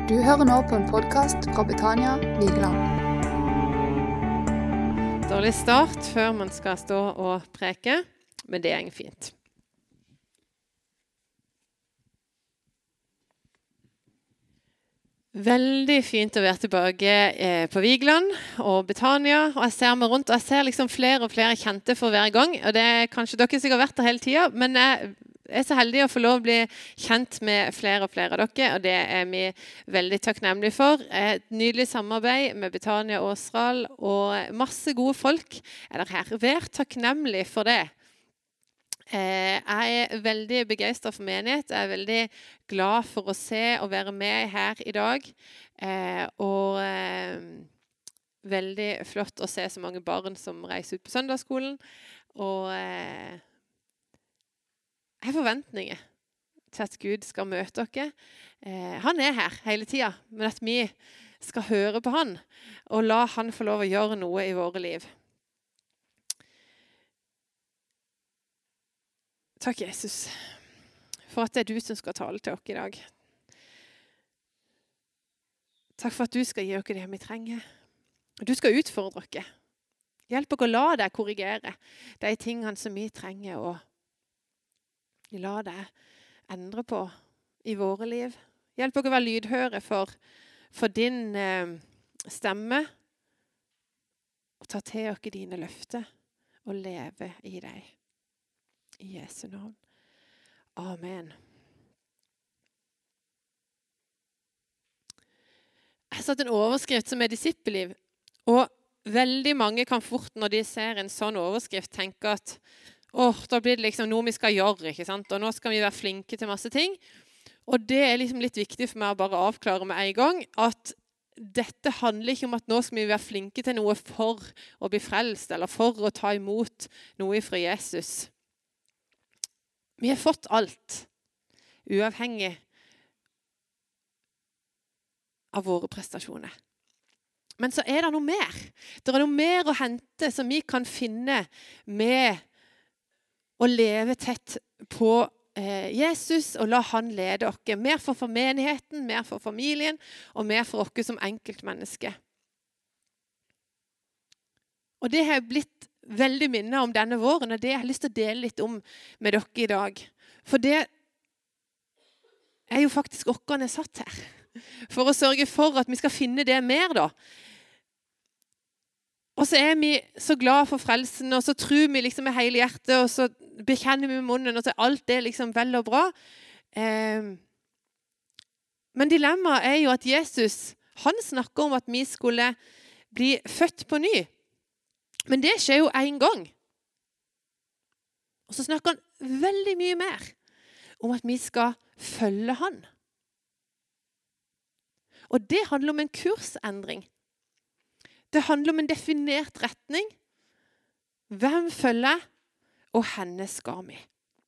Du hører nå på en podcast fra Betania Vigeland. Dårlig start før man skal stå og preke, men det går fint. Veldig fint å være tilbake på Vigeland og Betania, og jeg ser meg rundt, og jeg ser liksom flere og flere kjente for hver gang, og det er kanskje dere sikkert vært der hele tiden, men jeg er så heldig å få lov å bli kjent med flere og flere av dere, og det er vi veldig takknemlige for. Et nydelig samarbeid med Betania og Åsral, og masse gode folk er der her. Vær takknemlig for det. Jeg er veldig begeistret for menighet. Jeg er veldig glad for å se og være med her i dag. Veldig flott å se så mange barn som reiser ut på søndagsskolen. Og jeg har forventninger til at Gud skal møte dere. Han er her hele tiden, men at vi skal høre på han og la han få lov å gjøre noe i våre liv. Takk, Jesus, for at det er du som skal tale til oss i dag. Takk for at du skal gi oss det vi trenger. Du skal utfordre oss. Hjelp oss å la deg korrigere de tingene som vi trenger å la deg endre på i våre liv. Hjelp oss å være lydhøre for din stemme, og ta til oss dine løfter og leve i deg. I Jesu navn. Amen. Jeg har satt en overskrift som er disippelliv, og veldig mange kan fort når de ser en sånn overskrift tenke at da blir det liksom noe vi skal gjøre, ikke sant? Og nå skal vi være flinke til masse ting. Og det er liksom litt viktig for meg å bare avklare med en gang, at dette handler ikke om at nå skal vi være flinke til noe for å bli frelst, eller for å ta imot noe fra Jesus. Vi har fått alt, uavhengig av våre prestasjoner. Men så er det noe mer. Det er noe mer å hente som vi kan finne med å leve tett på Jesus og la han lede oss. Mer for menigheten, mer for familien og mer for oss som enkeltmennesker. Og det har blitt veldig minnet om denne våren, og det jeg har lyst til å dele litt om med dere i dag. For det er jo faktisk oss er satt her. For å sørge for at vi skal finne det mer da. Og så er vi så glad for frelsen, og så tror vi liksom med hele hjertet, og så bekjenner vi med munnen, og så er alt det liksom vel og bra. Men dilemmaet er jo at Jesus, han snakker om at vi skulle bli født på ny. Men det skjer jo en gang. Og så snakker han veldig mye mer om at vi skal følge han. Og det handler om en kursendring. Det handler om en definert retning. Hvem følger, og henne skal vi.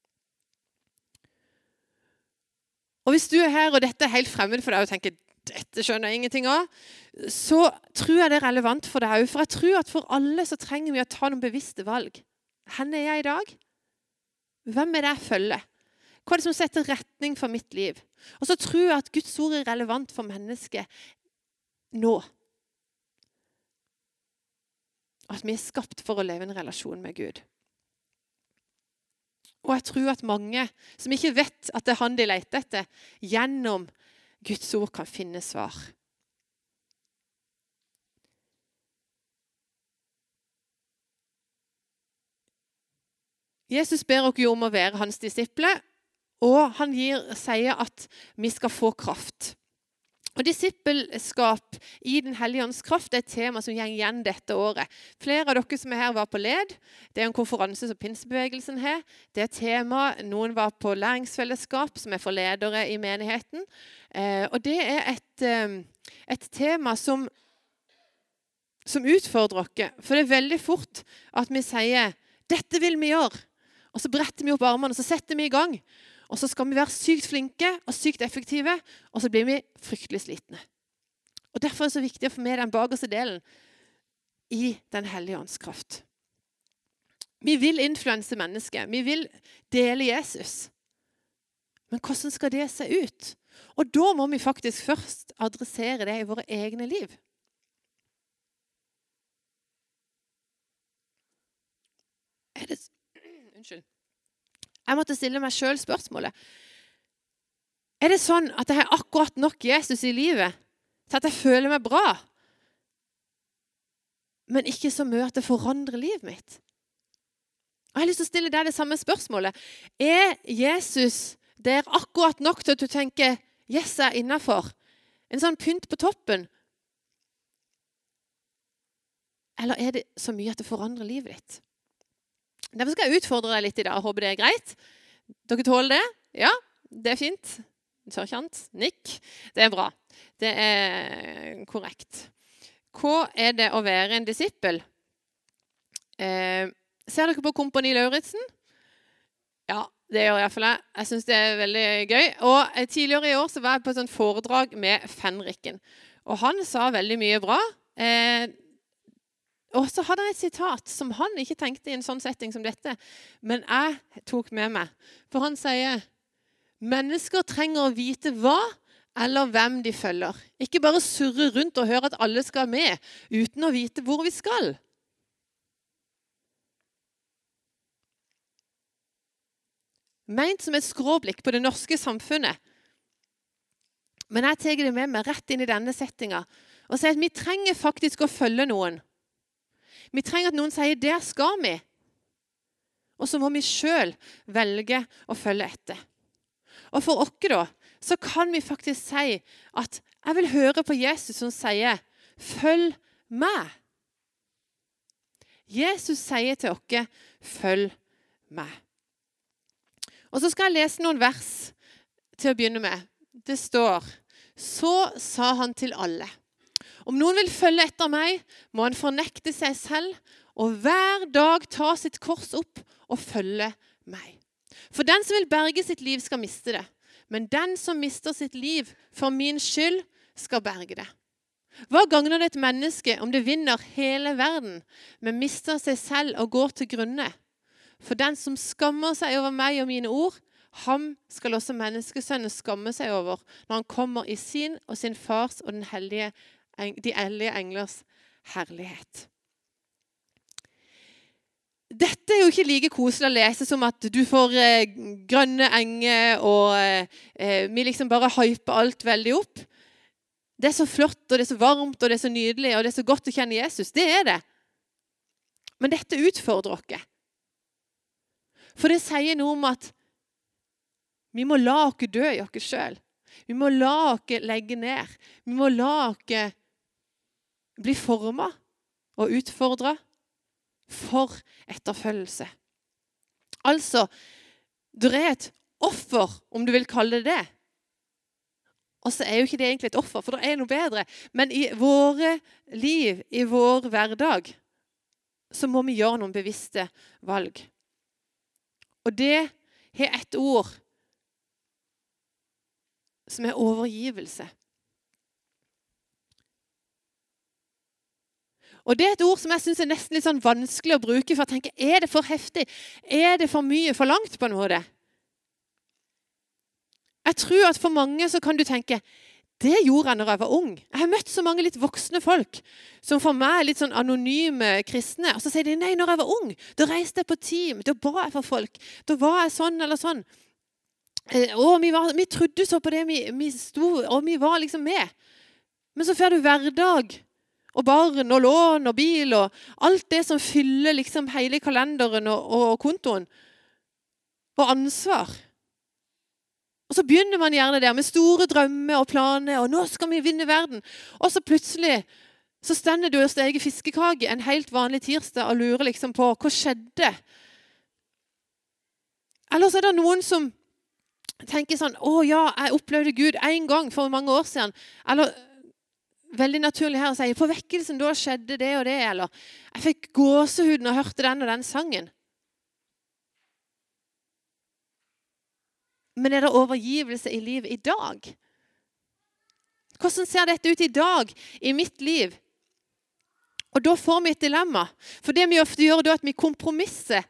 Og hvis du er her, og dette er helt fremmed for deg, og tenker, dette skjønner jeg ingenting av, så tror jeg det er relevant for deg. For jeg tror at for alle så trenger vi å ta noen bevisste valg. Hvor er jeg i dag? Hvem er det jeg følger? Hva er det som setter retning for mitt liv? Og så tror jeg at Guds ord er relevant for mennesket nå. At vi er skapt for å leve en relasjon med Gud. Og jeg tror at mange som ikke vet at det er han de leter etter, gjennom Guds ord kan finne svar. Jesus ber oss jo om å være hans disipler, og han sier at vi skal få kraft. Og disippelskap i den hellige ånds kraft er et tema som går igjen dette året. Flere av dere som er her var på LED. Det er en konferanse som pinsebevegelsen har. Det er et tema. Noen var på læringsfellesskap, som er for ledere i menigheten. Og det er et tema som utfordrer oss. For det er veldig fort at vi sier, dette vil vi gjøre. Og så bretter vi opp armene, og så setter vi i gang. Og så skal vi være sykt flinke og sykt effektive, og så blir vi fryktelig slitne. Og derfor er det så viktig å få med den bakerste delen i den hellige ånds kraft. Vi vil influense mennesker. Vi vil dele Jesus. Men hvordan skal det se ut? Og da må vi faktisk først adressere det i våre egne liv. Unnskyld. Jeg måtte stille meg selv spørsmålet. Er det sånn at jeg har akkurat nok Jesus i livet til at jeg føler meg bra, men ikke så mye at det forandrer livet mitt? Jeg har lyst til å stille deg det samme spørsmålet. Er Jesus der akkurat nok til at du tenker, yes, jeg er innenfor? En sånn pynt på toppen? Eller er det så mye at det forandrer livet ditt? Derfor skal jeg utfordre deg litt i dag. Jeg håper det er greit. Dere tåler det? Ja, det er fint. Sørkjent, nikk. Det er bra. Det er korrekt. Hva er det å være en disippel? Ser dere på Kompani Lauritzen? Ja, det gjør i hvert fall jeg. Jeg synes det er veldig gøy. Og tidligere i år så var jeg på et sånt foredrag med Fenriken. Og han sa veldig mye bra. Og så hadde jeg et sitat som han ikke tenkte i en sånn setting som dette, men jeg tok med meg. For han sier, mennesker trenger å vite hva eller hvem de følger. Ikke bare surre rundt og høre at alle skal med, uten å vite hvor vi skal. Ment som et skråblikk på det norske samfunnet. Men jeg tar det med meg rett inn i denne settingen og sier at vi trenger faktisk å følge noen. Vi trenger at noen sier, der skal vi. Og så må vi selv velge å følge etter. Og for oss da, så kan vi faktisk si at jeg vil høre på Jesus som sier, følg meg. Jesus sier til oss, følg meg. Og så skal jeg lese noen vers til å begynne med. Det står, så sa han til alle. Om noen vil følge etter meg, må han fornekte seg selv, og hver dag ta sitt kors opp og følge meg. For den som vil berge sitt liv skal miste det, men den som mister sitt liv for min skyld skal berge det. Hva gagner det et menneske om det vinner hele verden, men mister seg selv og går til grunne? For den som skammer seg over meg og mine ord, ham skal også menneskesønnen skamme seg over, når han kommer i sin og sin fars og de hellige englers herlighet. Dette er jo ikke like koselig å lese som at du får grønne enger og vi liksom bare hyper alt veldig opp. Det er så flott, og det er så varmt, og det er så nydelig, og det er så godt å kjenne Jesus. Det er det. Men dette utfordrer oss. For det sier noe om at vi må la oss dø i oss selv. Vi må la oss legge ned. Vi må la oss bli formet og utfordret for etterfølgelse. Altså, det er et offer, om du vil kalle det det. Og så er jo ikke det egentlig et offer, for det er noe bedre. Men i våre liv, i vår hverdag, så må vi gjøre noen bevisste valg. Og det er et ord som er overgivelse. Og det er et ord som jeg synes er nesten litt sånn vanskelig å bruke, for å tenke, er det for heftig? Er det for mye, for langt på en måte? Jeg tror at for mange så kan du tenke, det gjorde jeg når jeg var ung. Jeg har møtt så mange litt voksne folk, som for meg er litt sånn anonyme kristne, og så sier de, nei, når jeg var ung, da reiste jeg på team, da ba jeg for folk, da var jeg sånn eller sånn. Og vi trodde så på det, vi sto, og vi var liksom med. Men så får du hverdag, og barn, og lån, og bil, og alt det som fyller liksom hele kalenderen og kontoen, og ansvar. Og så begynner man gjerne der med store drømmer og planer, og nå skal vi vinne verden. Og så plutselig så stender du og steker fiskekake en helt vanlig tirsdag og lurer liksom på, hva skjedde? Eller så er det noen som tenker sånn, å ja, jeg opplevde Gud en gang for mange år siden. Eller veldig naturlig her å si, på vekkelsen da skjedde det og det, eller jeg fikk gåsehuden og hørte den og den sangen. Men er det overgivelse i livet i dag? Hvordan ser dette ut i dag, i mitt liv? Og da får vi et dilemma. For det vi ofte gjør da, er at vi kompromisser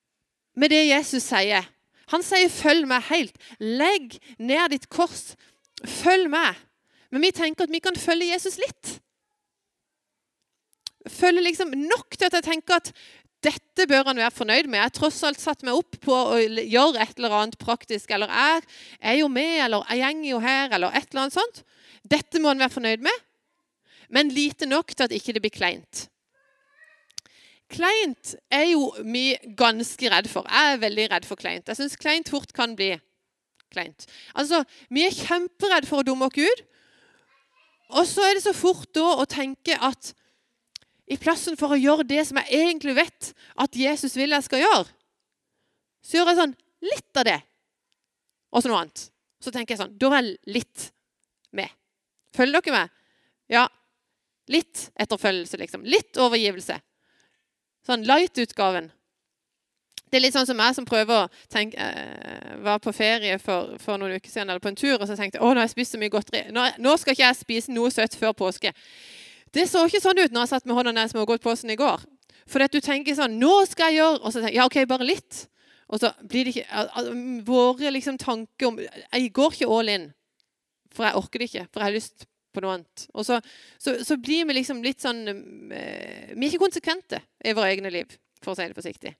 med det Jesus sier. Han sier, følg meg helt. Legg ned ditt kors følg med. Men vi tenker at vi kan følge Jesus litt. Følge liksom nok til at jeg tenker at dette bør han være fornøyd med. Jeg har tross alt satt meg opp på å gjøre et eller annet praktisk, eller jeg er jo med, eller jeg gjenger jo her, eller et eller annet sånt. Dette må han være fornøyd med, men lite nok til at ikke det blir kleint. Kleint er jo vi ganske redd for. Jeg er veldig redd for kleint. Jeg synes kleint fort kan bli kleint. Altså, vi er kjemperedd for å dumme oss ut, og så er det så fort da å tenke at i plassen for å gjøre det som jeg egentlig vet at Jesus vil jeg skal gjøre, så gjør jeg sånn litt av det, og så noe annet. Så tenker jeg sånn, da er jeg litt med. Følger dere med? Ja, litt etterfølgelse liksom. Litt overgivelse. Sånn light-utgaven. Det er litt sånn som jeg som prøver å tenke, var på ferie for noen uker siden, eller på en tur, og så tenkte jeg, nå har jeg spist så mye godteri. Nå skal ikke jeg spise noe søtt før påske. Det så ikke sånn ut når jeg satt med hånda ned som har gått på sånn i går. For at du tenker sånn, nå skal jeg gjøre, og så tenker jeg, ja ok, bare litt. Og så blir det ikke, våre liksom tanker om, jeg går ikke all in, for jeg orker det ikke, for jeg har lyst på noe annet. Og så blir vi liksom litt sånn, vi er ikke konsekvente i våre egne liv, for å si det forsiktig.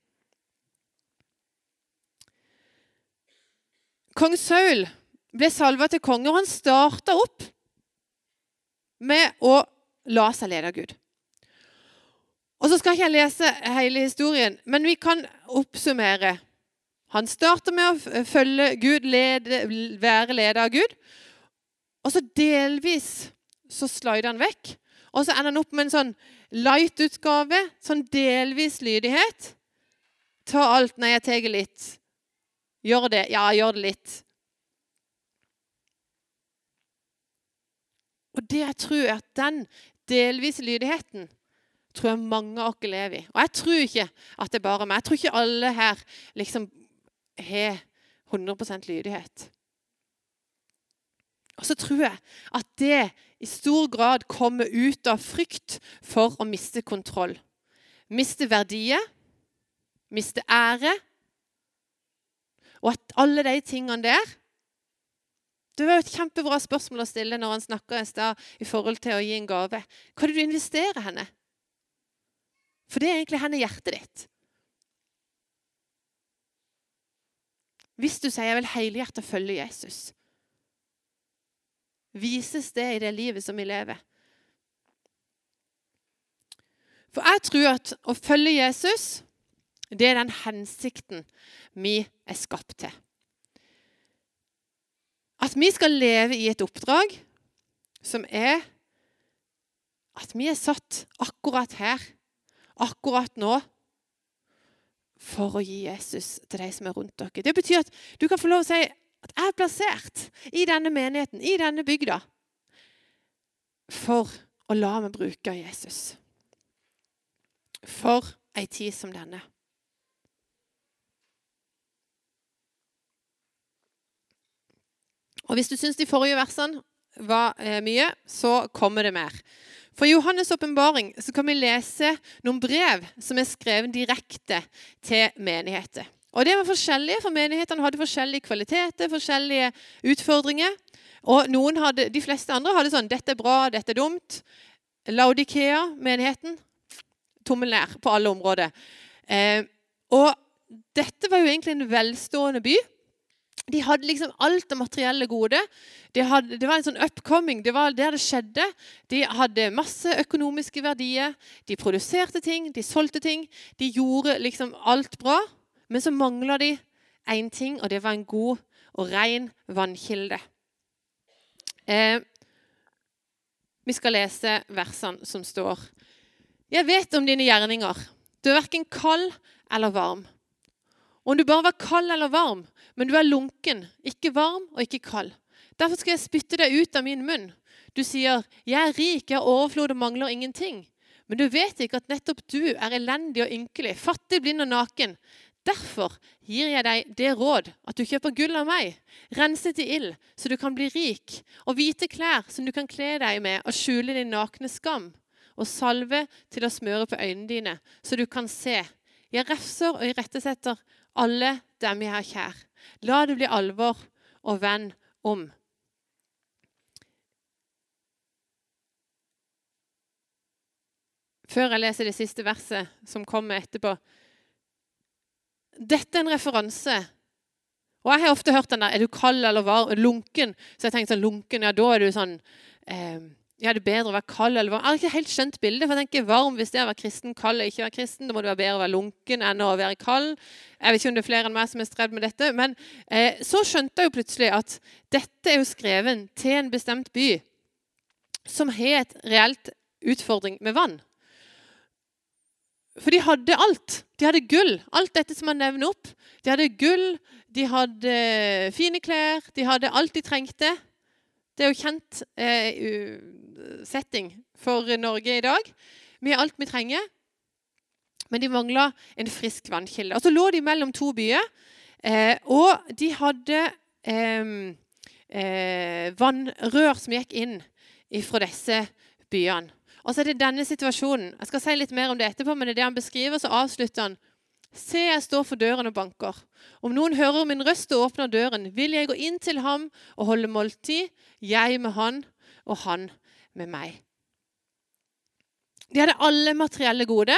Kong Saul ble salvet til konge, og han startet opp med å la seg lede av Gud. Og så skal ikke jeg lese hele historien, men vi kan oppsummere. Han starter med å følge Gud, være ledet av Gud, og så delvis så slider han vekk, og så ender han opp med en sånn light-utgave, sånn delvis lydighet. Ta alt når jeg teger litt. Gjør det, ja, gjør det litt. Og det jeg tror er at den delvise lydigheten tror jeg mange av dere lever i. Og jeg tror ikke at det er bare meg. Jeg tror ikke alle her liksom har 100% lydighet. Og så tror jeg at det i stor grad kommer ut av frykt for å miste kontroll. Miste verdier, miste ære, og at alle de tingene der. Det var jo et kjempebra spørsmål å stille når han snakker i sted i forhold til å gi en gave. Hva er det du investerer henne? For det er egentlig henne hjertet ditt. Hvis du sier jeg vil helhjertet følge Jesus, vises det i det livet som vi lever. For jeg tror at å følge Jesus, det er den hensikten vi er skapt til. At vi skal leve i et oppdrag som er at vi er satt akkurat her, akkurat nå, for å gi Jesus til de som er rundt dere. Det betyr at du kan få lov å si at jeg er plassert i denne menigheten, i denne bygda, for å la meg bruke Jesus. For en tid som denne. Og hvis du synes de forrige versene var mye, så kommer det mer. For i Johannes åpenbaring så kan vi lese noen brev som er skrevet direkte til menigheter. Og det var forskjellige, for menighetene hadde forskjellige kvaliteter, forskjellige utfordringer. Og de fleste andre hadde sånn, dette er bra, dette er dumt. Laodikea, menigheten, tommel ned på alle områder. Og dette var jo egentlig en velstående by. De hadde liksom alt det materielle gode. Det var en sånn upcoming, det var der det skjedde. De hadde masse økonomiske verdier. De produserte ting, de solgte ting. De gjorde liksom alt bra. Men så manglet de en ting, og det var en god og ren vannkilde. Vi skal lese versene som står. Jeg vet om dine gjerninger. Du er hverken kald eller varm. Om du bare var kald eller varm, men du er lunken, ikke varm og ikke kald. Derfor skal jeg spytte deg ut av min munn. Du sier, jeg er rik, jeg har overflod og mangler ingenting. Men du vet ikke at nettopp du er elendig og ynkelig, fattig, blind og naken. Derfor gir jeg deg det råd at du kjøper gull av meg, renset i ild, så du kan bli rik, og hvite klær som du kan kle deg med og skjule din nakne skam, og salve til å smøre på øynene dine, så du kan se. Jeg refser og irettesetter alle dem jeg har kjær. La det bli alvor og vend om. før jeg leser det siste verset som kommer etterpå. Dette en referanse. Og jeg har ofte hørt den der, er du kald eller varm, lunken? Så jeg tenkte sånn, lunken, ja, da er du sånn, ja, det er bedre å være kald eller varm. Jeg har ikke helt skjønt bildet, for jeg tenker varm hvis det er å være kristen, kald eller ikke være kristen. Da må det være bedre å være lunken enn å være kald. Jeg vet ikke om det er flere enn meg som er stredd med dette, men så skjønte jeg jo plutselig at dette er jo skrevet til en bestemt by som har et reelt utfordring med vann. For de hadde alt. De hadde gull. Alt dette som man nevner opp. De hadde gull, de hadde fine klær, de hadde alt de trengte. Det er jo kjent setting for Norge i dag. Vi har alt vi trenger, men de manglet en frisk vannkilde. Og så lå de mellom to byer, og de hadde vannrør som gikk inn fra disse byene. Og så er det denne situasjonen. Jeg skal si litt mer om det etterpå, men det er det han beskriver, så avslutter han. Se, jeg står for døren og banker. Om noen hører min røst og åpner døren, vil jeg gå inn til ham og holde måltid, jeg med han og han med meg. De hadde alle materielle gode,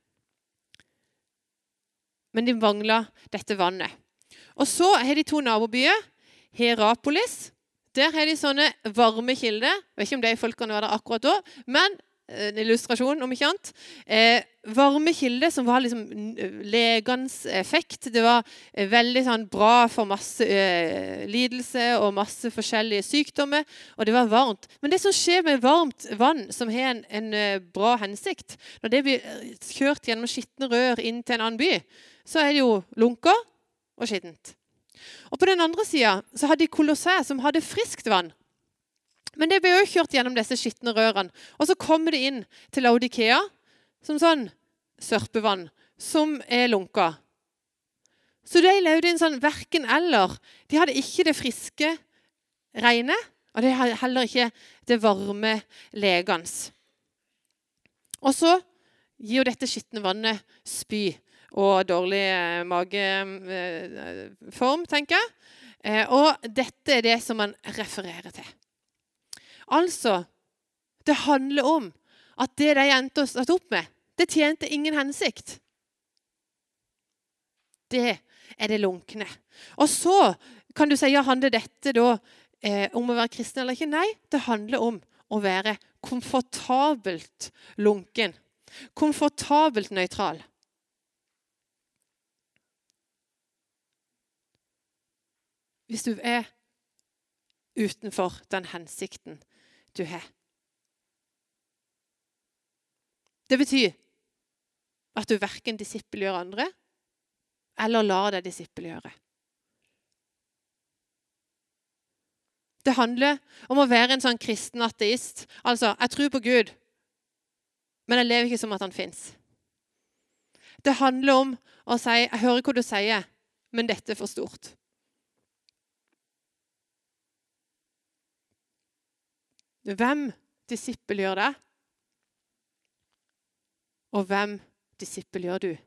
men de manglet dette vannet. Og så har de to nabobyer, Hierapolis. Der har de sånne varme kilder. Jeg vet ikke om de folkene var der akkurat da, men en illustrasjon om ikke annet. Varme kilder som var liksom legans effekt. Det var veldig sånn bra for masse lidelse og masse forskjellige sykdommer, og det var varmt. Men det som skjer med varmt vann som har en bra hensikt, når det blir kjørt gjennom skittende rør inn til en annen by, så er det jo lunker og skittent. Og på den andre siden så hadde de Kolossæ som hadde friskt vann. Men det ble jo kjørt gjennom disse skittende rørene. Og så kommer det inn til Laodikea som sånn sørpevann, som er lunka. Så de levde inn sånn hverken eller. De hadde ikke det friske rene, og de hadde heller ikke det varme legans. Og så gir jo dette skittende vannet spy og dårlig mageform, tenker jeg. Og dette er det som man refererer til. Altså, det handler om at det de endte å stå opp med, det tjente ingen hensikt. Det er det lunkne. Og så kan du si, ja, handler dette da om å være kristen eller ikke? Nei, det handler om å være komfortabelt lunken. Komfortabelt nøytral. Hvis du er utenfor den hensikten du har. Det betyr at du hverken disippelgjør andre, eller lar deg disippelgjøre. Det handler om å være en sånn kristen ateist. Altså, jeg tror på Gud, men jeg lever ikke som at han finnes. Det handler om å si, jeg hører hva du sier, men dette er for stort. Hvem disippelgjør deg? Og hvem disippelgjør du?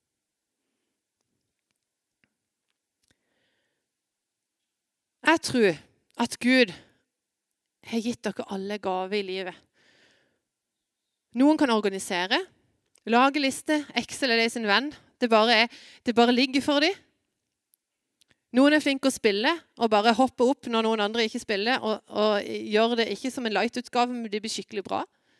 Jeg tror at Gud har gitt dere alle gaver i livet. Noen kan organisere, lage liste, Excel er det sin venn. Det bare ligger for dem. Noen er flinke å spille og bare hoppe opp når noen andre ikke spiller, og gjør det ikke som en light-utgave, men det blir skikkelig bra.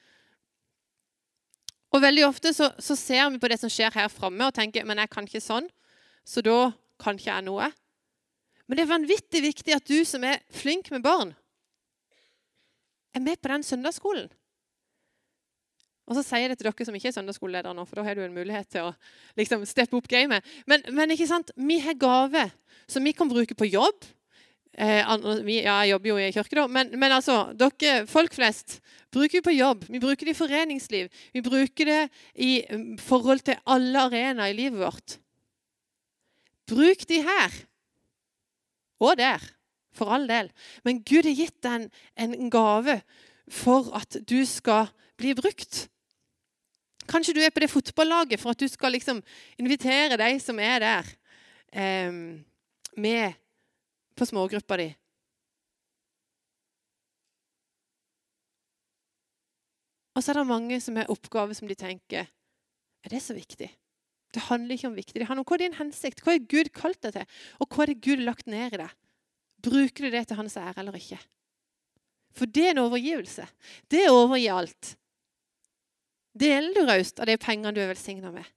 Og veldig ofte så ser vi på det som skjer her fremme og tenker, men jeg kan ikke sånn, så da kan ikke jeg noe. Men det er vanvittig viktig at du som er flink med barn, er med på den søndagsskolen. Og så sier jeg det til dere som ikke er søndagsskoleledere nå, for da har du en mulighet til å liksom steppe opp gamet. Men ikke sant, vi har gaver som vi kan bruke på jobb. Jeg jobber jo i kirke da, men altså, dere, folk flest, bruker vi på jobb. Vi bruker det i foreningsliv. Vi bruker det i forhold til alle arenaer i livet vårt. Bruk de her. Og der, for all del. Men Gud har gitt deg en gave for at du skal bli brukt. Kanskje du er på det fotballaget for at du skal liksom invitere de som er der med på smågruppa di. Og så er det mange som har oppgaver som de tenker, er det så viktig? Det handler ikke om viktig. Det handler om hva er din hensikt? Hva er Gud kalt deg til? Og hva er det Gud lagt ned i deg? Bruker du det til hans ære eller ikke? For det er en overgivelse. Det er å overgi alt. Deler du raust av de pengene du er velsignet med?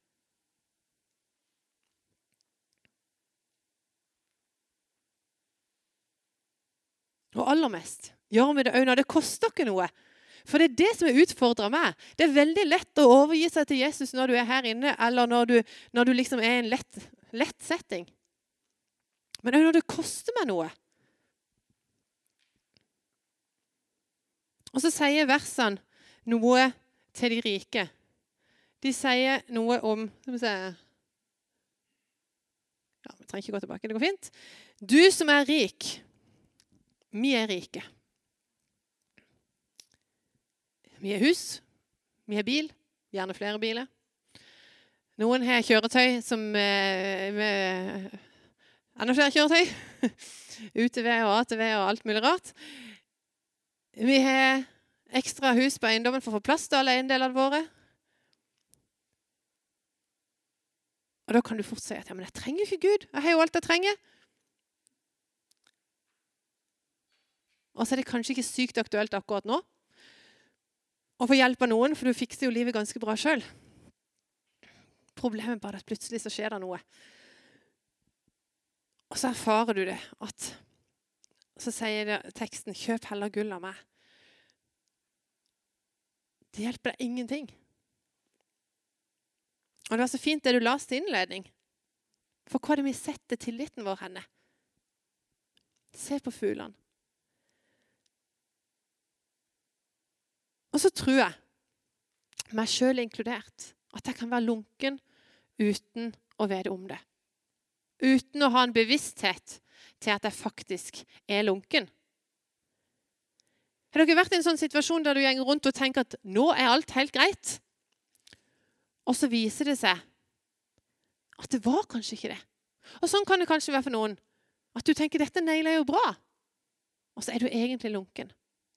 Og aller mest, gjør vi det også når det koster ikke noe. For det er det som utfordrer meg. Det er veldig lett å overgi seg til Jesus når du er her inne, eller når du liksom er i en lett setting. Men også når det koster meg noe. Og så sier versene noe til de rike. De sier noe om, skal vi se, ja, vi trenger ikke gå tilbake, det går fint. Du som er rik, vi er rike. Vi har hus, vi har bil, gjerne flere biler. Noen har kjøretøy som enda flere kjøretøy. UTV og ATV og alt mulig rart. Vi har ekstra hus på eiendommen for å få plass til alle eiendelene våre. Og da kan du fort si at ja, men jeg trenger ikke Gud. Jeg har jo alt jeg trenger. Og så er det kanskje ikke sykt aktuelt akkurat nå. Og få hjelp av noen, for du fikser jo livet ganske bra selv. Problemet er bare at plutselig så skjer det noe. Og så erfarer du det, så sier teksten, kjøp heller gull av meg. Det hjelper deg ingenting. Og det var så fint det du las til innledning. For hva er det vi setter tilliten vår henne? Se på fuglene. Og så tror jeg, meg selv inkludert, at jeg kan være lunken uten å vite om det. Uten å ha en bevissthet til at jeg faktisk er lunken. Har dere vært i en sånn situasjon der du går rundt og tenker at nå er alt helt greit? Og så viser det seg at det var kanskje ikke det. Og sånn kan det kanskje være for noen. At du tenker dette nailer jo bra. Og så er du egentlig lunken.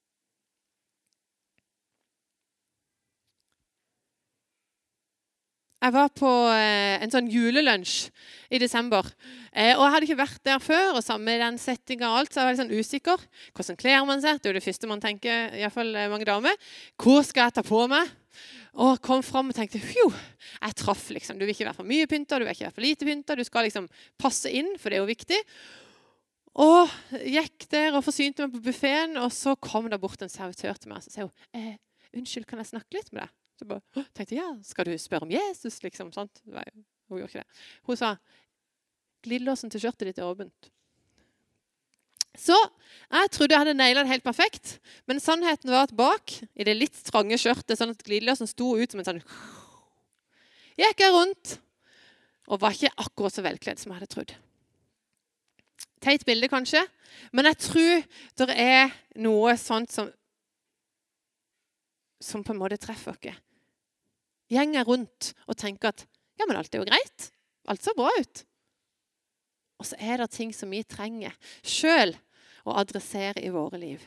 Jeg var på en sånn julelunsj i desember, og jeg hadde ikke vært der før, og sammen med den settingen og alt, så jeg var litt sånn usikker. Hvordan kler man seg? Det er jo det første man tenker, i hvert fall mange damer. Hvor skal jeg ta på meg? Og kom frem og tenkte, jeg traff liksom. Du vil ikke være for mye pyntet, du vil ikke være for lite pyntet, du skal liksom passe inn, for det er jo viktig. Og gikk der og forsynte meg på buffeten, og så kom det bort en servitør til meg, og så sier hun, unnskyld, kan jeg snakke litt med deg? Så bare, tenkte jeg, skal du spørre om Jesus, liksom, sant? Hun gjorde ikke det. Hun sa, glidelåsen til skjørtet ditt er åpent. Så jeg trodde jeg hadde nailet det helt perfekt, men sannheten var at bak, i det litt trange skjørtet, sånn at glidelåsen sto ut som en sånn, gikk jeg rundt, og var ikke akkurat så velkledd som jeg hadde trodd. Teit bilde kanskje, men jeg tror det er noe sånt som på en måte treffer dere. Gjenger rundt og tenker at ja, men alt er jo greit. Alt ser bra ut. Og så er det ting som vi trenger selv å adressere i våre liv.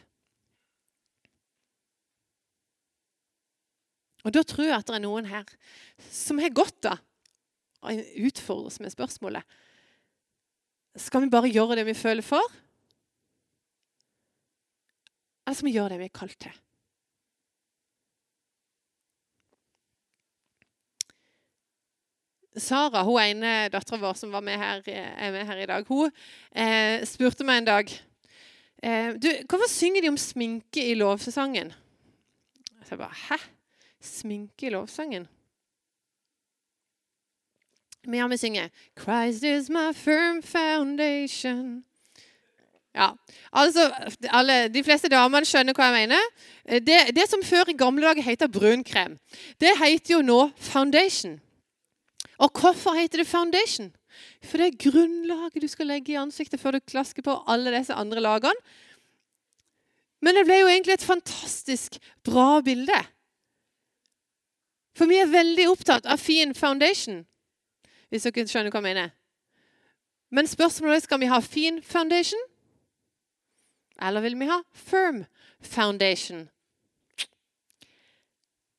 Og da tror jeg at det er noen her som har godt av å utfordres med spørsmålet. Skal vi bare gjøre det vi føler for? Eller skal vi gjøre det vi er kalt til? Sara, hun ene datteren vår som er med her i dag, hun spurte meg en dag, hvorfor synger de om sminke i lovsangen? Så jeg bare, hæ? Sminke i lovsangen? Men ja, vi synger, Christ is my firm foundation. Ja, altså, de fleste damene skjønner hva jeg mener. Det som før i gamle dager heter brunkrem, det heter jo nå foundation. Og hvorfor heter det foundation? For det er grunnlaget du skal legge i ansiktet før du klasker på alle disse andre lagene. Men det ble jo egentlig et fantastisk bra bilde. For vi er veldig opptatt av fin foundation, hvis dere skjønner hva jeg mener. Men spørsmålet er, skal vi ha fin foundation? Eller vil vi ha firm foundation?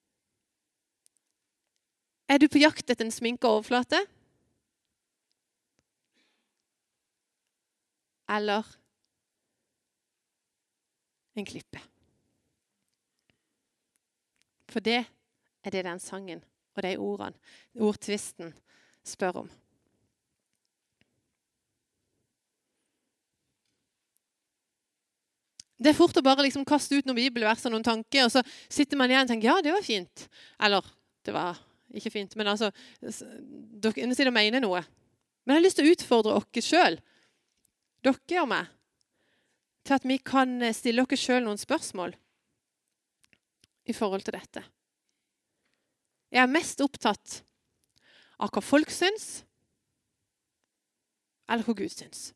Er du på jakt etter en sminket overflate? Eller en klippe? For det er det den sangen og de ordene, ordtvisten, spør om. Det er fort å bare liksom kaste ut noen bibelvers og noen tanker, og så sitter man igjen og tenker, ja, det var fint. Eller, det var ikke fint, men altså, dere sitter og mener noe. Men jeg har lyst til å utfordre dere selv, dere og meg, til at vi kan stille dere selv noen spørsmål i forhold til dette. Jeg er mest opptatt av hva folk syns, eller hva Gud syns.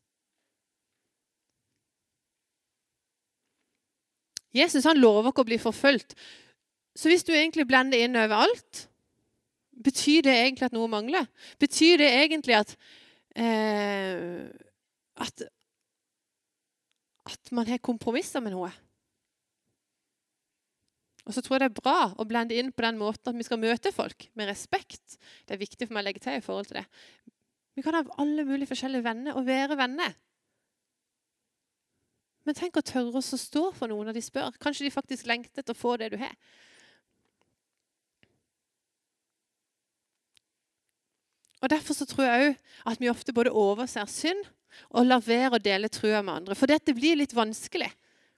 Jesus han lover ikke å bli forfølgt. Så hvis du egentlig blender inn over alt, betyr det egentlig at noe mangler? Betyr det egentlig at man har kompromisser med noe? Og så tror jeg det er bra å blende inn på den måten at vi skal møte folk med respekt. Det er viktig for meg å legge til i forhold til det. Vi kan ha alle mulige forskjellige venner og være venner. Men tenk å tørre oss å stå for noen når de spør. Kanskje de faktisk lengter etter å få det du har. Og derfor så tror jeg også at vi ofte både overser synd og lar være å dele trua med andre. For dette blir litt vanskelig.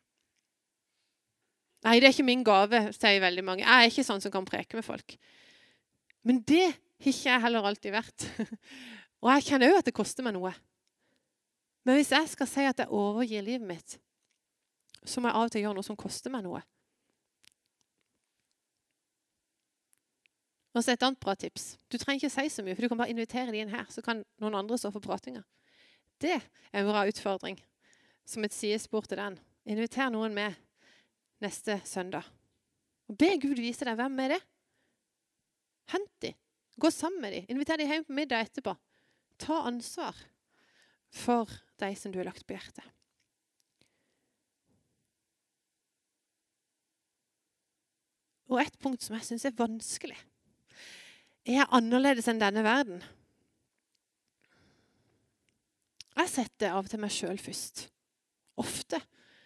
Nei, det er ikke min gave, sier veldig mange. Jeg er ikke sånn som kan preke med folk. Men det har ikke jeg heller alltid vært. Og jeg kjenner også at det koster meg noe. Men hvis jeg skal si at jeg overgir livet mitt, så må jeg av og til gjøre noe som koster meg noe. Og så et annet bra tips. Du trenger ikke si så mye, for du kan bare invitere de inn her, så kan noen andre stå for pratinga. Det er en bra utfordring, som et sidespor til den. Inviter noen med neste søndag. Og be Gud vise deg hvem er det. Hent de. Gå sammen med de. Inviter de hjem på middag etterpå. Ta ansvar for de som du har lagt på hjertet. Og et punkt som jeg synes er vanskelig, er annerledes enn denne verden. Jeg setter av og til meg selv først. Ofte.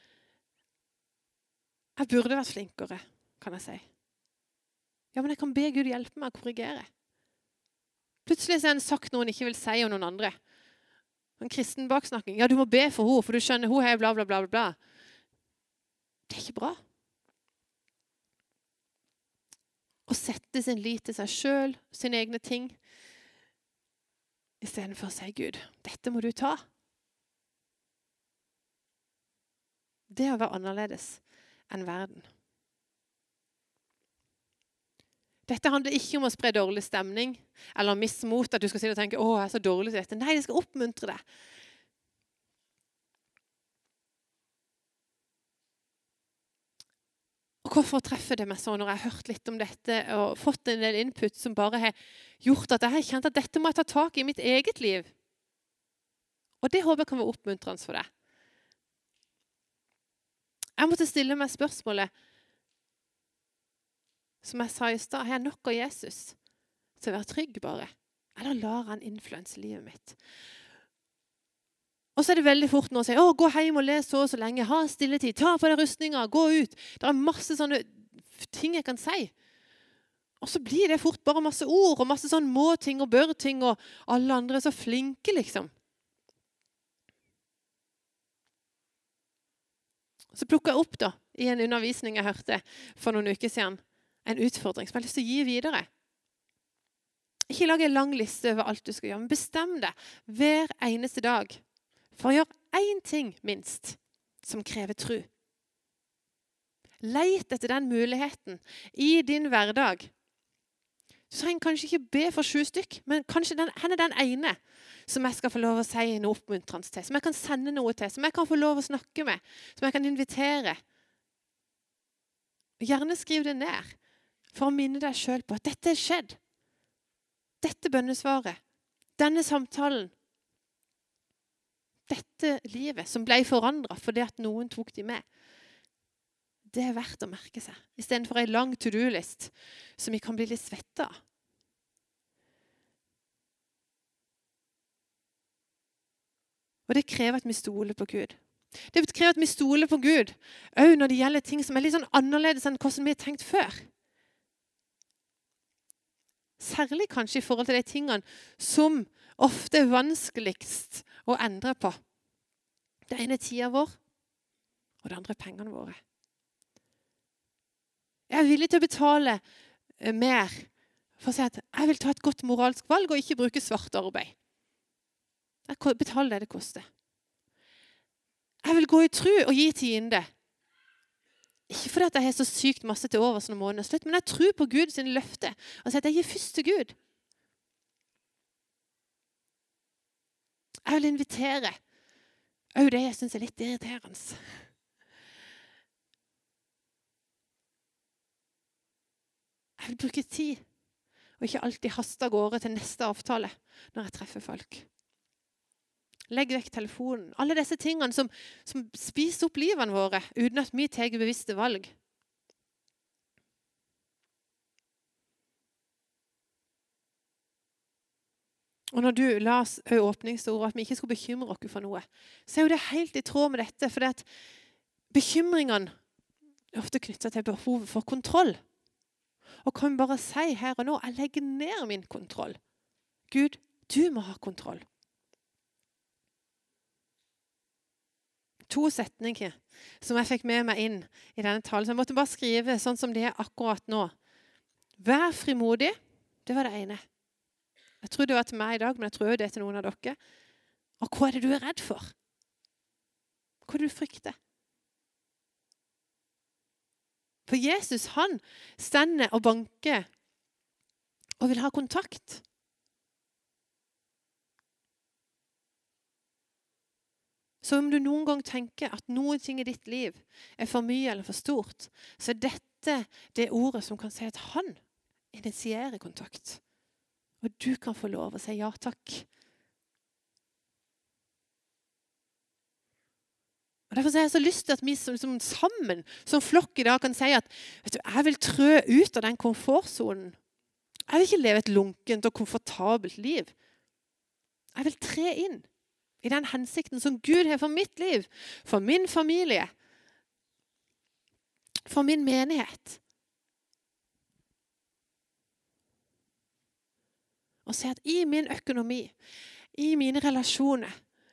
Jeg burde vært flinkere, kan jeg si. Ja, men jeg kan be Gud hjelpe meg å korrigere. Plutselig så har han sagt noe han ikke vil si om noen andre. En kristen baksnakking. Ja, du må be for henne, for du skjønner, hun er bla, bla, bla, bla. Det er ikke bra. Å sette sin lit til seg selv, sine egne ting, i stedet for å si Gud, dette må du ta. Det å være annerledes enn verden. Dette handler ikke om å spre dårlig stemning, eller mismot, at du skal si og tenke, å, jeg er så dårlig til dette. Nei, det skal oppmuntre deg. Og hvorfor treffer det meg så når jeg har hørt litt om dette, og fått en del input som bare har gjort at jeg har kjent at dette må jeg ta tak i mitt eget liv. Og det håper jeg kan være oppmuntrende for deg. Jeg måtte stille meg spørsmålet, som jeg sa i stad, har jeg nok av Jesus til å være trygg bare? Eller lar han influense livet mitt? Og så er det veldig fort nå å si, gå hjem og les så lenge, ha stilletid, ta på deg rustninger, gå ut. Det er masse sånne ting jeg kan si. Og så blir det fort bare masse ord, og masse sånn må-ting og bør-ting, og alle andre er så flinke, liksom. Så plukket jeg opp da, i en undervisning jeg hørte for noen uker siden, en utfordring som jeg har lyst til å gi videre. Ikke lage en lang liste over alt du skal gjøre, men bestem deg hver eneste dag for å gjøre én ting minst som krever tro. Leit etter den muligheten i din hverdag. Du trenger kanskje ikke be for 7 stykk, men kanskje hen er den ene som jeg skal få lov å si noe oppmuntrende til, som jeg kan sende noe til, som jeg kan få lov å snakke med, som jeg kan invitere. Gjerne skriv det ned for å minne deg selv på at dette er skjedd. Dette bønnesvaret, denne samtalen, dette livet som ble forandret fordi at noen tok de med, det er verdt å merke seg. I stedet for en lang to-do-list som vi kan bli litt svettet av. Og det krever at vi stoler på Gud. Det krever at vi stoler på Gud, også når det gjelder ting som litt sånn annerledes enn hvordan vi har tenkt før. Særlig kanskje i forhold til de tingene som ofte er vanskeligst å endre på. Det ene er tiden vår, og det andre er pengene våre. Jeg er villig til å betale mer for å si at jeg vil ta et godt moralsk valg og ikke bruke svart arbeid. Jeg betaler det koster. Jeg vil gå i tro og gi tiende. Ikke fordi jeg har så sykt masse til overs når måneden er slutt, men jeg tror på Guds løfte og sier at jeg gir først til Gud. Jeg vil invitere. Og det jeg synes er litt irriterende. Jeg vil bruke tid, og ikke alltid haste av gårde til neste avtale når jeg treffer folk. Legg vekk telefonen. Alle disse tingene som spiser opp livene våre, uten at vi tar bevisste valg. Og når du las åpningsordet at vi ikke skulle bekymre oss for noe, så er jo det helt i tråd med dette, for at bekymringene er ofte knyttet til behovet for kontroll. Og kan vi bare si her og nå, jeg legger ned min kontroll. Gud, du må ha kontroll. 2 setninger som jeg fikk med meg inn i denne talen. Så jeg måtte bare skrive sånn som det er akkurat nå. Vær frimodig, det var det ene. Jeg tror det var til meg i dag, men jeg tror det er til noen av dere. Og hva er det du er redd for? Hva er det du frykter? For Jesus, han stender og banker og vil ha kontakt. Så om du noen gang tenker at noen ting i ditt liv er for mye eller for stort, så er dette det ordet som kan si at han initierer kontakt. Og du kan få lov å si ja takk. Og derfor har jeg så lyst til at vi som sammen, som flokk i dag, kan si at vet du, jeg vil trø ut av den komfortzonen. Jeg vil ikke leve et lunkent og komfortabelt liv. Jeg vil tre inn i den hensikten som Gud har for mitt liv, for min familie, for min menighet. Og se at i min økonomi, i mine relasjoner,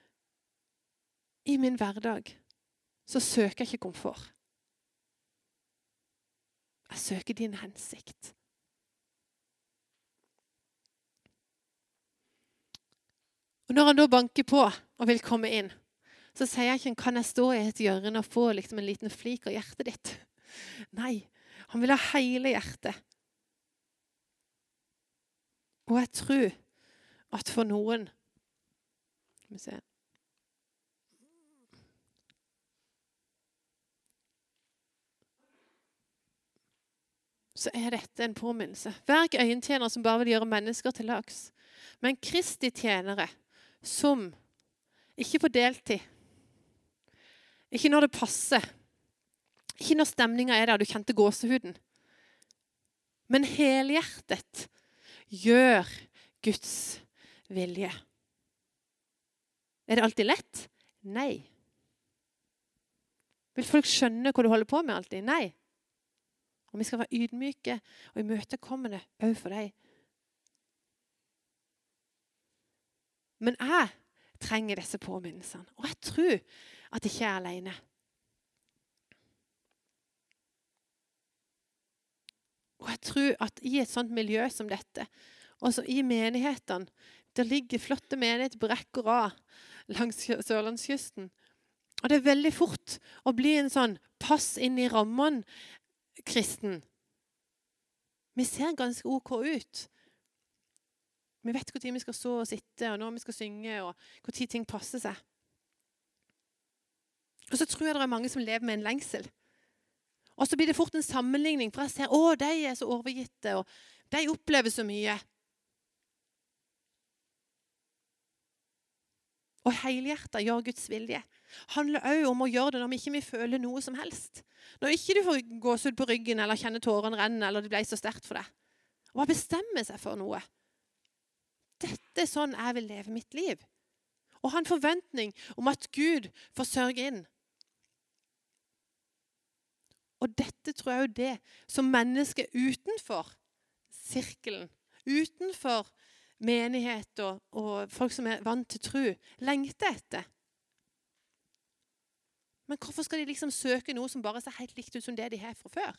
i min hverdag, så søker jeg ikke komfort. Jeg søker din hensikt. Og når han da banker på og vil komme inn, så sier jeg ikke, kan jeg stå i et hjørne og få liksom en liten flik av hjertet ditt? Nei, han vil ha hele hjertet. Og jeg tror at for noen, skal vi se, så er dette en påminnelse. Vær ikke øyentjenere som bare vil gjøre mennesker til lags, men Kristi tjenere som ikke på deltid, ikke når det passer, ikke når stemningen er der du kjente gåsehuden, men helhjertet gjør Guds vilje. Er det alltid lett? Nei. Vil folk skjønne hva du holder på med alltid? Nei. Og vi skal være ydmyke og imøtekommende også for deg. Men jeg trenger disse påminnelsene, og jeg tror at jeg ikke er alene. Og jeg tror at i et sånt miljø som dette, også i menighetene, der ligger flotte menigheter på rekke og rad langs Sørlandskysten. Og det er veldig fort å bli en sånn pass inn i rammene kristen. Vi ser ganske ok ut. Vi vet hvor tid vi skal stå og sitte, og når vi skal synge, og hvor tid ting passer seg. Og så tror jeg det er mange som lever med en lengsel. Og så blir det fort en sammenligning, for jeg ser, de er så overgitte, og de opplever så mye. Og helhjertet gjør Guds vilje. Handler også om å gjøre det når vi ikke føler noe som helst. Når ikke du får gåsehud på ryggen, eller kjenner tårene renne, eller det ble så sterkt for deg. Og bare bestemme seg for noe. Dette er sånn jeg vil leve mitt liv. Og ha en forventning om at Gud får sørge inn. Og dette tror jeg jo det som mennesker utenfor sirkelen, utenfor menighet og folk som er vant til tro, lengter etter. Men hvorfor skal de liksom søke noe som bare ser helt likt ut som det de har fra før?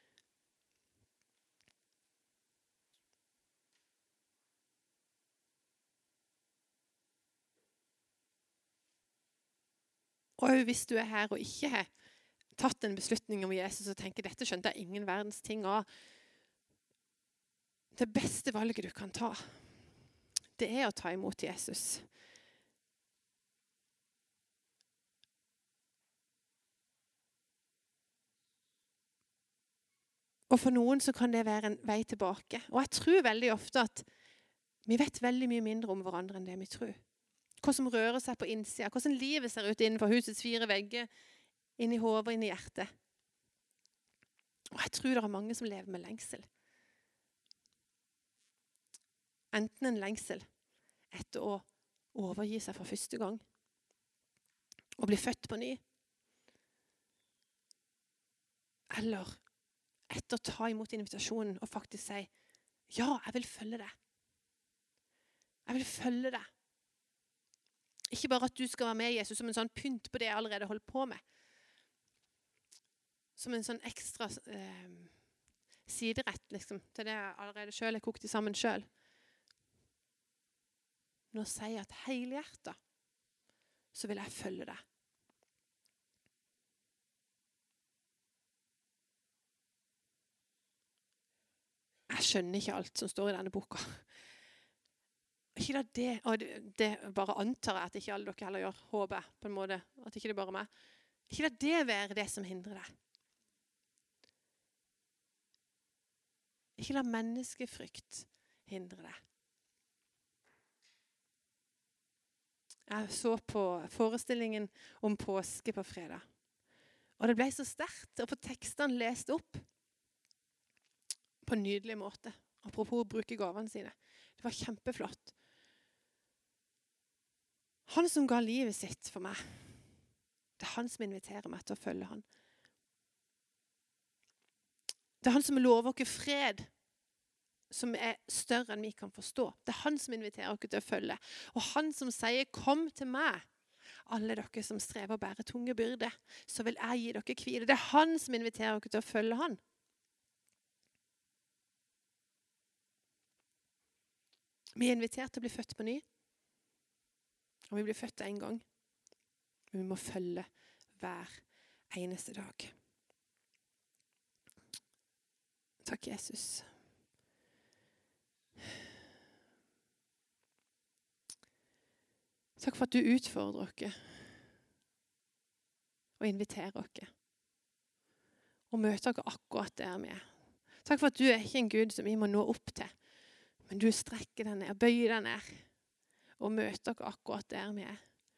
Og hvis du er her og ikke har tatt en beslutning om Jesus og tenker dette skjønte jeg ingen verdens ting av, det beste valget du kan ta, det er å ta imot Jesus. Og for noen så kan det være en vei tilbake. Og jeg tror veldig ofte at vi vet veldig mye mindre om hverandre enn det vi tror. Hva som rører seg på innsida, hvordan livet ser ut innenfor husets 4 vegger, inn i hodet og inn i hjertet. Og jeg tror det er mange som lever med lengsel. Enten en lengsel etter å overgi seg for første gang, og bli født på ny, eller etter å ta imot invitasjonen og faktisk si, ja, jeg vil følge deg. Jeg vil følge deg. Ikke bare at du skal være med Jesus som en sånn pynt på det jeg allerede holder på med. Som en sånn ekstra siderett liksom, til det jeg allerede selv har kokt i sammen selv. Nå sier jeg at helhjertet, så vil jeg følge deg. Jeg skjønner ikke alt som står i denne boka. Ikke la det, og det bare antar jeg at ikke alle dere heller gjør, håper jeg på en måte, at ikke det bare er meg. Ikke la det være det som hindrer deg. Ikke la menneskefrykt hindre deg. Jeg så på forestillingen om påske på fredag. Og det ble så sterkt å få tekstene lest opp på en nydelig måte. Apropos å bruke gavene sine. Det var kjempeflott. Han som ga livet sitt for meg, det er han som inviterer meg til å følge han. Det er han som lover oss fred, som er større enn vi kan forstå. Det er han som inviterer oss til å følge. Og han som sier, kom til meg, alle dere som strever å bære tunge byrde, så vil jeg gi dere hvile. Det er han som inviterer oss til å følge han. Vi er invitert til å bli født på ny. Og vi blir født en gang. Men vi må følge hver eneste dag. Takk, Jesus. Takk for at du utfordrer oss og inviterer oss og møter oss akkurat der vi er. Takk for at du er ikke en Gud som vi må nå opp til, men du strekker deg ned, bøyer deg ned og møter oss akkurat der vi er.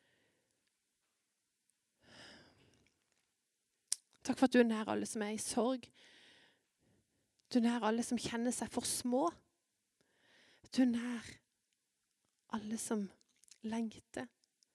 Takk for at du er nær alle som er i sorg. Du er nær alle som kjenner seg for små. Du er nær alle som lengter.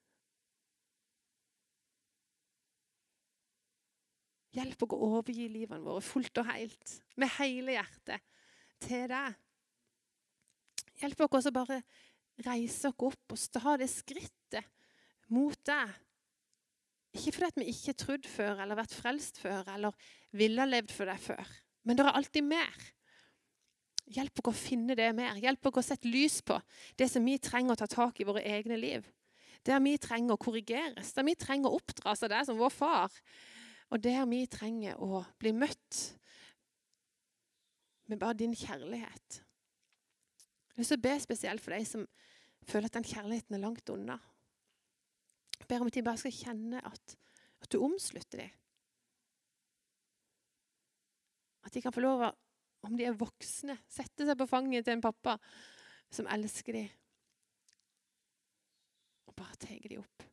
Hjelp oss å overgi livene våre fullt og helt, med hele hjertet, til deg. Hjelp oss også bare reise oss opp og ta det skrittet mot deg. Ikke fordi at vi ikke har trodd før, eller vært frelst før, eller ville ha levd for deg før. Men det er alltid mer. Hjelp oss å finne det mer. Hjelp oss å sette lys på det som vi trenger å ta tak i våre egne liv. Der vi trenger å korrigeres. Der vi trenger å oppdras av deg som vår far. Og der vi trenger å bli møtt med bare din kjærlighet. Jeg vil så be spesielt for deg som føler at den kjærligheten er langt unna. Jeg ber om at de bare skal kjenne at du omslutter dem. At de kan få lov å, om de er voksne, sette seg på fanget til en pappa som elsker dem. Og bare ta dem opp.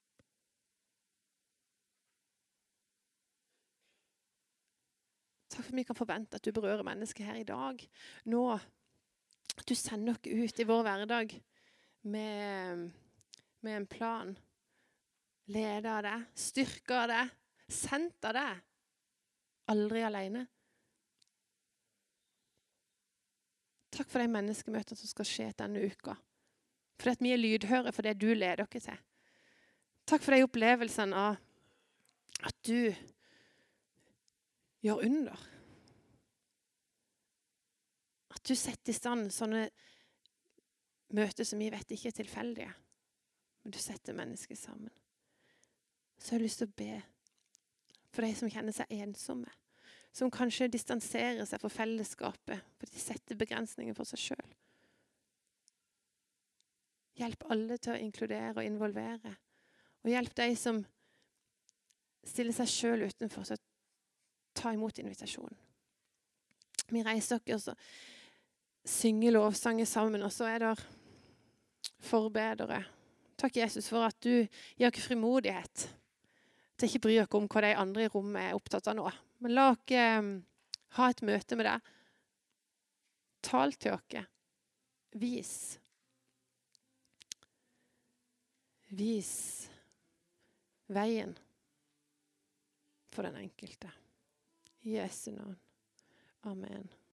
Takk for at vi kan forvente at du berører mennesker her i dag. Nå, at du sender oss ut i vår hverdag med med en plan. Ledet av deg, styrket av deg, sendt av deg. Aldri alene. Takk for de menneskemøtene som skal skje denne uka. For at vi er lydhøre for det du leder dere til. Takk for de opplevelsene av at du gjør under. At du setter i stand sånne møter som vi vet ikke er tilfeldige. Men du setter mennesker sammen. Så jeg har lyst til å be for de som kjenner seg ensomme. Som kanskje distanserer seg fra fellesskapet. For de setter begrensninger for seg selv. Hjelp alle til å inkludere og involvere. Og hjelp de som stiller seg selv utenfor, så ta imot invitasjonen. Vi reiser dere og så synger lovsanger sammen, og så er det forbedere. Takk Jesus for at du gir dere frimodighet. Til ikke bry dere om hva de andre i rommet er opptatt av nå. Men la dere ha et møte med deg. Tal til dere. Vis veien for den enkelte. I Jesu navn. Amen.